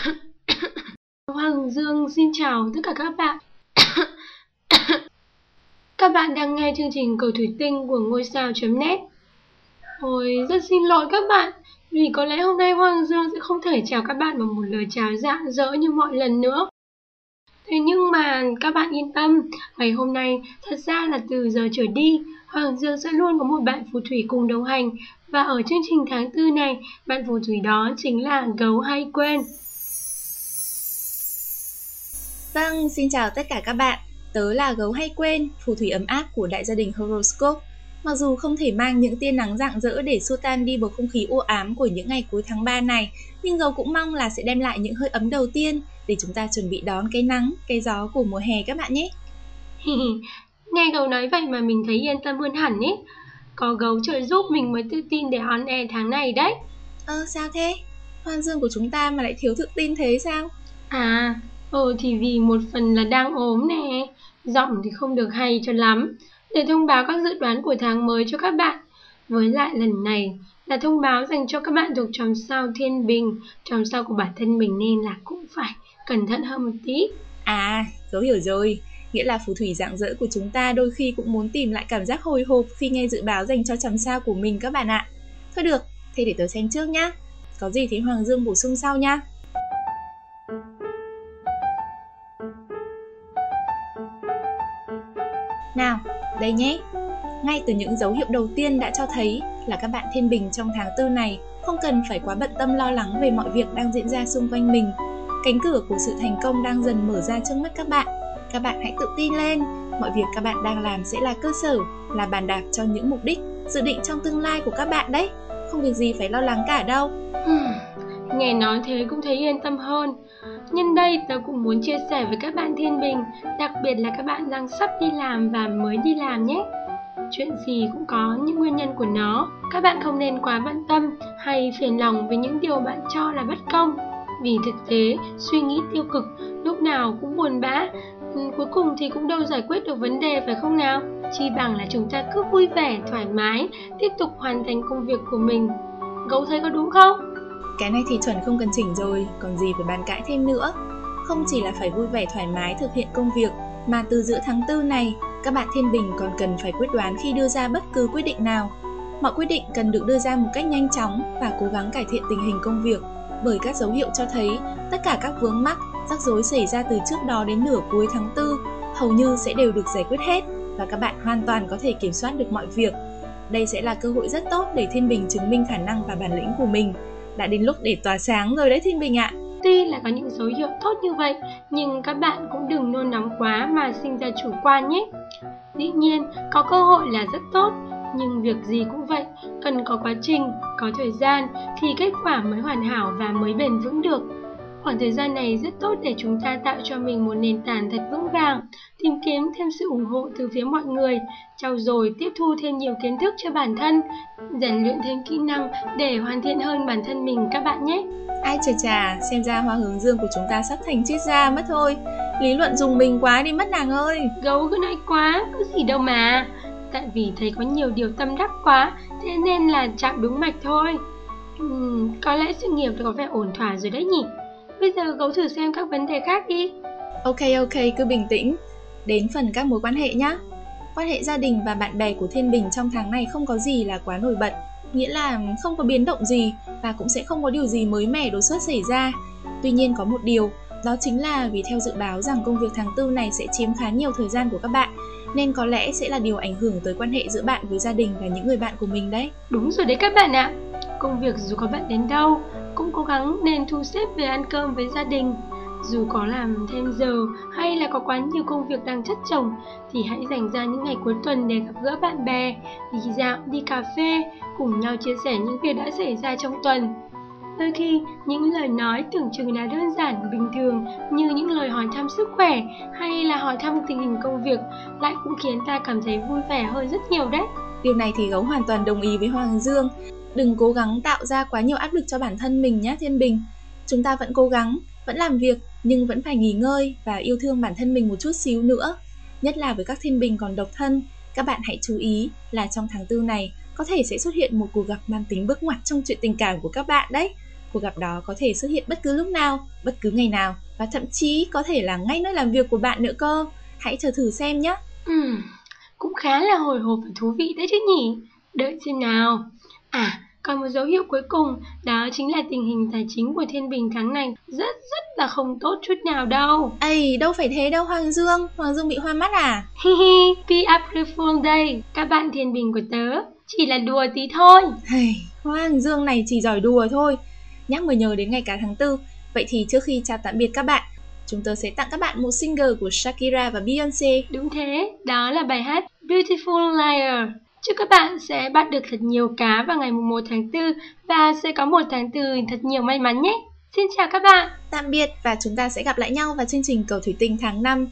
Hoàng Dương xin chào tất cả các bạn. Các bạn đang nghe chương trình Cầu Thủy Tinh của ngôi sao.net. Ôi, rất xin lỗi các bạn, vì có lẽ hôm nay Hoàng Dương sẽ không thể chào các bạn bằng một lời chào rạng rỡ như mọi lần nữa. Thế nhưng mà các bạn yên tâm, ngày hôm nay thật ra là từ giờ trở đi, Hoàng Dương sẽ luôn có một bạn phù thủy cùng đồng hành. Và ở chương trình tháng 4 này, bạn phù thủy đó chính là Gấu Hay Quên. Vâng, xin chào tất cả các bạn. Tớ là Gấu Hay Quên, phù thủy ấm áp của đại gia đình Horoscope. Mặc dù không thể mang những tia nắng rạng rỡ để xua tan đi bầu không khí u ám của những ngày cuối tháng 3 này, nhưng Gấu cũng mong là sẽ đem lại những hơi ấm đầu tiên để chúng ta chuẩn bị đón cái nắng, cái gió của mùa hè các bạn nhé. Nghe Gấu nói vậy mà mình thấy yên tâm hơn hẳn ấy. Có Gấu trợ giúp mình mới tự tin để on air tháng này đấy. Sao thế? Hoàng Dương của chúng ta mà lại thiếu tự tin thế sao? Thì vì một phần là đang ốm nè, giọng thì không được hay cho lắm, để thông báo các dự đoán của tháng mới cho các bạn. Với lại lần này là thông báo dành cho các bạn thuộc chòm sao Thiên Bình, chòm sao của bản thân mình nên là cũng phải cẩn thận hơn một tí. Gấu hiểu rồi, nghĩa là phù thủy rạng rỡ của chúng ta đôi khi cũng muốn tìm lại cảm giác hồi hộp khi nghe dự báo dành cho chòm sao của mình các bạn ạ. Thôi được, thế để tớ xem trước nhá. Có gì thì Hoàng Dương bổ sung sau nhá. Nào, đây nhé. Ngay từ những dấu hiệu đầu tiên đã cho thấy là các bạn Thiên Bình trong tháng 4 này không cần phải quá bận tâm lo lắng về mọi việc đang diễn ra xung quanh mình. Cánh cửa của sự thành công đang dần mở ra trước mắt các bạn. Các bạn hãy tự tin lên, mọi việc các bạn đang làm sẽ là cơ sở, là bàn đạp cho những mục đích, dự định trong tương lai của các bạn đấy. Không việc gì phải lo lắng cả đâu. Nghe nói thế cũng thấy yên tâm hơn. Nhân đây tớ cũng muốn chia sẻ với các bạn Thiên Bình, đặc biệt là các bạn đang sắp đi làm và mới đi làm nhé. Chuyện gì cũng có những nguyên nhân của nó. Các bạn không nên quá bận tâm hay phiền lòng với những điều bạn cho là bất công. Vì thực tế, suy nghĩ tiêu cực lúc nào cũng buồn bã, cuối cùng thì cũng đâu giải quyết được vấn đề, phải không nào? Chi bằng là chúng ta cứ vui vẻ, thoải mái, tiếp tục hoàn thành công việc của mình. Gấu thấy có đúng không? Cái này thì chuẩn không cần chỉnh rồi, còn gì phải bàn cãi thêm nữa. Không chỉ là phải vui vẻ thoải mái thực hiện công việc, mà từ giữa tháng 4 này, các bạn Thiên Bình còn cần phải quyết đoán khi đưa ra bất cứ quyết định nào. Mọi quyết định cần được đưa ra một cách nhanh chóng và cố gắng cải thiện tình hình công việc, bởi các dấu hiệu cho thấy tất cả các vướng mắc, rắc rối xảy ra từ trước đó đến nửa cuối tháng 4 hầu như sẽ đều được giải quyết hết và các bạn hoàn toàn có thể kiểm soát được mọi việc. Đây sẽ là cơ hội rất tốt để Thiên Bình chứng minh khả năng và bản lĩnh của mình. Đã đến lúc để tỏa sáng rồi đấy Thiên Bình ạ. Tuy là có những dấu hiệu tốt như vậy, nhưng các bạn cũng đừng nôn nóng quá mà sinh ra chủ quan nhé. Dĩ nhiên, có cơ hội là rất tốt, nhưng việc gì cũng vậy, cần có quá trình, có thời gian thì kết quả mới hoàn hảo và mới bền vững được. Khoảng thời gian này rất tốt để chúng ta tạo cho mình một nền tảng thật vững vàng, tìm kiếm thêm sự ủng hộ từ phía mọi người, trau dồi tiếp thu thêm nhiều kiến thức cho bản thân, rèn luyện thêm kỹ năng để hoàn thiện hơn bản thân mình các bạn nhé. Ai chà, xem ra hoa hướng dương của chúng ta sắp thành triết gia mất thôi. Lý luận dùng mình quá đi mất nàng ơi. Gấu cứ nói quá, có gì đâu mà. Tại vì thấy có nhiều điều tâm đắc quá, thế nên là chạm đúng mạch thôi. Có lẽ sự nghiệp có vẻ ổn thỏa rồi đấy nhỉ. Bây giờ Gấu thử xem các vấn đề khác đi. Ok, cứ bình tĩnh. Đến phần các mối quan hệ nhé. Quan hệ gia đình và bạn bè của Thiên Bình trong tháng này không có gì là quá nổi bật, nghĩa là không có biến động gì và cũng sẽ không có điều gì mới mẻ đột xuất xảy ra. Tuy nhiên có một điều, đó chính là vì theo dự báo rằng công việc tháng 4 này sẽ chiếm khá nhiều thời gian của các bạn, nên có lẽ sẽ là điều ảnh hưởng tới quan hệ giữa bạn với gia đình và những người bạn của mình đấy. Đúng rồi đấy các bạn ạ. Công việc dù có bận đến đâu, cũng cố gắng nên thu xếp về ăn cơm với gia đình. Dù có làm thêm giờ hay là có quá nhiều công việc đang chất chồng, thì hãy dành ra những ngày cuối tuần để gặp gỡ bạn bè, đi dạo, đi cà phê, cùng nhau chia sẻ những việc đã xảy ra trong tuần. Đôi khi, những lời nói tưởng chừng là đơn giản, bình thường như những lời hỏi thăm sức khỏe hay là hỏi thăm tình hình công việc lại cũng khiến ta cảm thấy vui vẻ hơn rất nhiều đấy. Điều này thì Gấu hoàn toàn đồng ý với Hoàng Dương. Đừng cố gắng tạo ra quá nhiều áp lực cho bản thân mình nhé Thiên Bình. Chúng ta vẫn cố gắng, vẫn làm việc nhưng vẫn phải nghỉ ngơi và yêu thương bản thân mình một chút xíu nữa. Nhất là với các Thiên Bình còn độc thân, các bạn hãy chú ý là trong tháng 4 này có thể sẽ xuất hiện một cuộc gặp mang tính bước ngoặt trong chuyện tình cảm của các bạn đấy. Cuộc gặp đó có thể xuất hiện bất cứ lúc nào, bất cứ ngày nào, và thậm chí có thể là ngay nơi làm việc của bạn nữa cơ. Hãy chờ thử xem nhé. Cũng khá là hồi hộp và thú vị đấy chứ nhỉ. Đợi xem nào. Còn một dấu hiệu cuối cùng, đó chính là tình hình tài chính của Thiên Bình tháng này rất là không tốt chút nào đâu. Đâu phải thế đâu Hoàng Dương. Hoàng Dương bị hoa mắt à? Be April Fool Day, các bạn Thiên Bình của tớ. Chỉ là đùa tí thôi. Hoàng Dương này chỉ giỏi đùa thôi. Nhắc mới nhớ đến ngày cả tháng 4. Vậy thì trước khi chào tạm biệt các bạn, chúng tôi sẽ tặng các bạn một single của Shakira và Beyoncé. Đúng thế, đó là bài hát Beautiful Liar. Chúc các bạn sẽ bắt được thật nhiều cá vào ngày 1 tháng 4 và sẽ có một tháng 4 thật nhiều may mắn nhé. Xin chào các bạn. Tạm biệt và chúng ta sẽ gặp lại nhau vào chương trình Cầu Thủy Tinh tháng 5.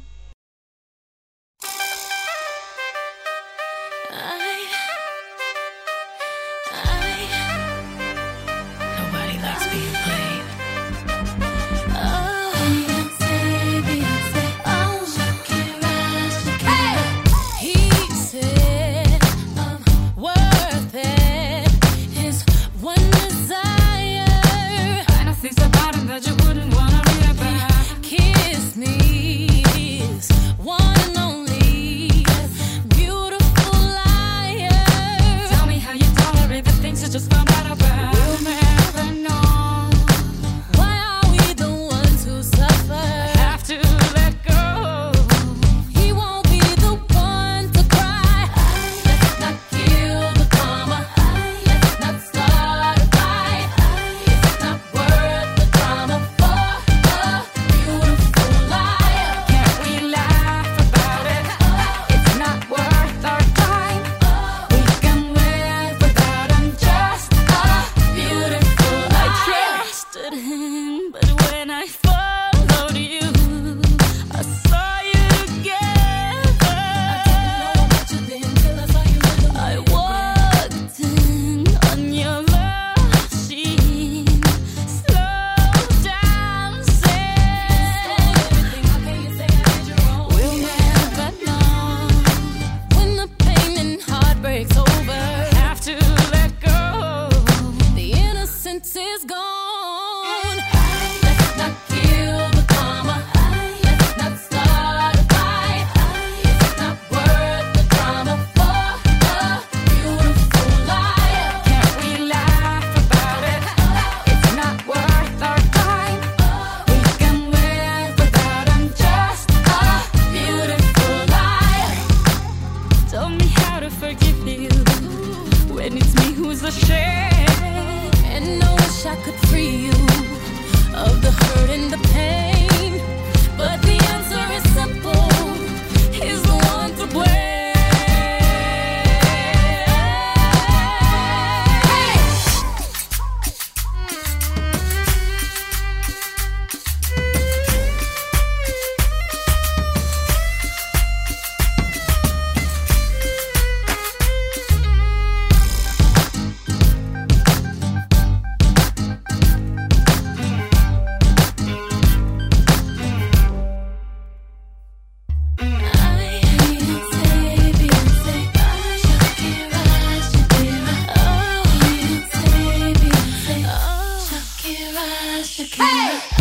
Hey!